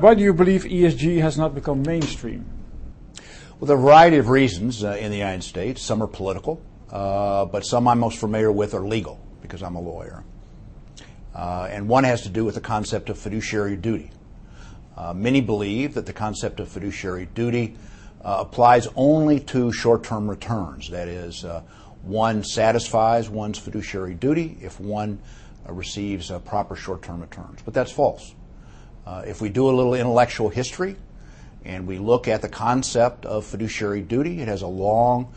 Why do you believe ESG has not become mainstream? Well, there are a variety of reasons in the United States. Some are political, but some I'm most familiar with are legal, because I'm a lawyer. And one has to do with the concept of fiduciary duty. Many believe that the concept of fiduciary duty applies only to short-term returns. That is, one satisfies one's fiduciary duty if one receives proper short-term returns. But that's false. If we do a little intellectual history and we look at the concept of fiduciary duty, it has a long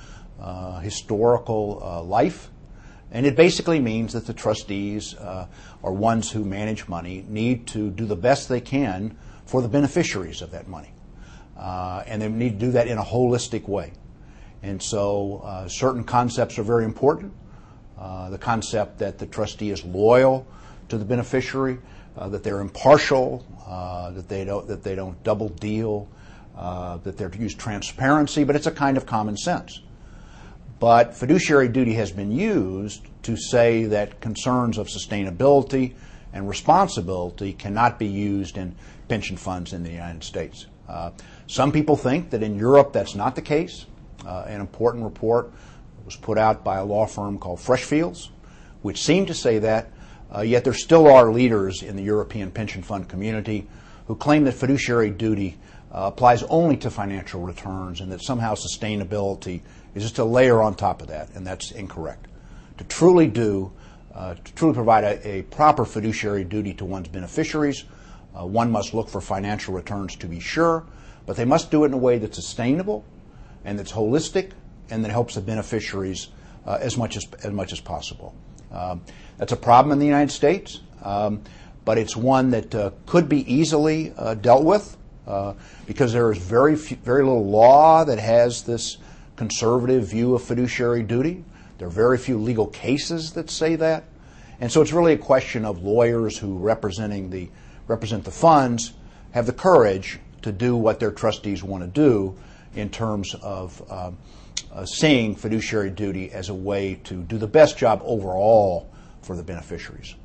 historical life. And it basically means that the trustees, or ones who manage money, need to do the best they can for the beneficiaries of that money. And they need to do that in a holistic way. And so certain concepts are very important. The concept that the trustee is loyal to the beneficiary, that they're impartial, that they don't double deal, that they use transparency, but it's a kind of common sense. But fiduciary duty has been used to say that concerns of sustainability and responsibility cannot be used in pension funds in the United States. Some people think that in Europe that's not the case. An important report was put out by a law firm called Freshfields, which seemed to say that, yet there still are leaders in the European pension fund community who claim that fiduciary duty applies only to financial returns and that somehow sustainability is just a layer on top of that, and that's incorrect. To truly provide a proper fiduciary duty to one's beneficiaries, one must look for financial returns to be sure, but they must do it in a way that's sustainable and that's holistic and that helps the beneficiaries as much as possible. That's a problem in the United States, but it's one that could be easily dealt with because there is very little law that has this conservative view of fiduciary duty. There are very few legal cases that say that. And so it's really a question of lawyers who represent the funds have the courage to do what their trustees want to do in terms of seeing fiduciary duty as a way to do the best job overall for the beneficiaries.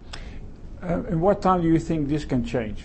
In what time do you think this can change?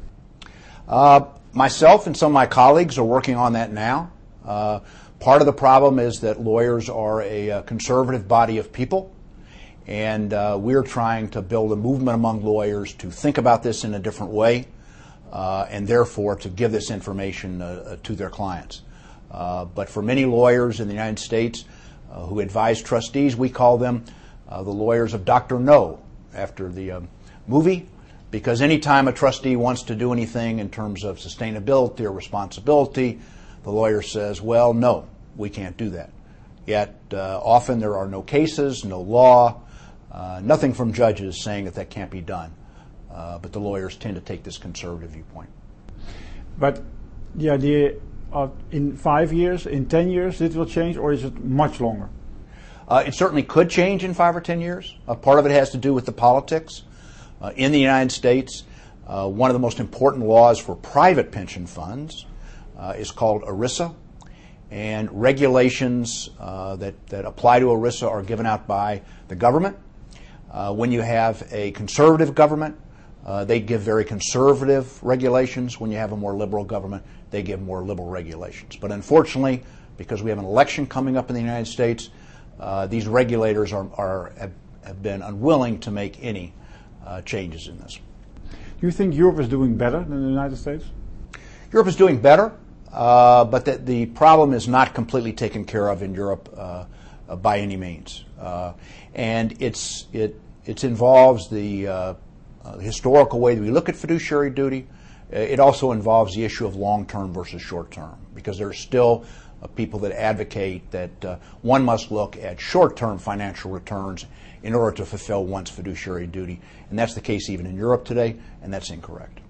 Myself and some of my colleagues are working on that now. Part of the problem is that lawyers are a conservative body of people, and we're trying to build a movement among lawyers to think about this in a different way, and therefore to give this information to their clients. But for many lawyers in the United States who advise trustees, we call them the lawyers of Dr. No, after the movie, because anytime a trustee wants to do anything in terms of sustainability or responsibility, the lawyer says, well, no, we can't do that. Yet often there are no cases, no law, nothing from judges saying that can't be done. But the lawyers tend to take this conservative viewpoint. But the idea of in 5 years, in 10 years, it will change, or is it much longer? It certainly could change in 5 or 10 years. Part of it has to do with the politics. In the United States, one of the most important laws for private pension funds is called ERISA, and regulations that apply to ERISA are given out by the government. When you have a conservative government, they give very conservative regulations. When you have a more liberal government, they give more liberal regulations. But unfortunately, because we have an election coming up in the United States, these regulators have been unwilling to make any changes in this. Do you think Europe is doing better than the United States? Europe is doing better, but the problem is not completely taken care of in Europe by any means. And it involves the historical way that we look at fiduciary duty. It also involves the issue of long-term versus short-term, because there are still people that advocate that one must look at short-term financial returns in order to fulfill one's fiduciary duty. And that's the case even in Europe today, and that's incorrect.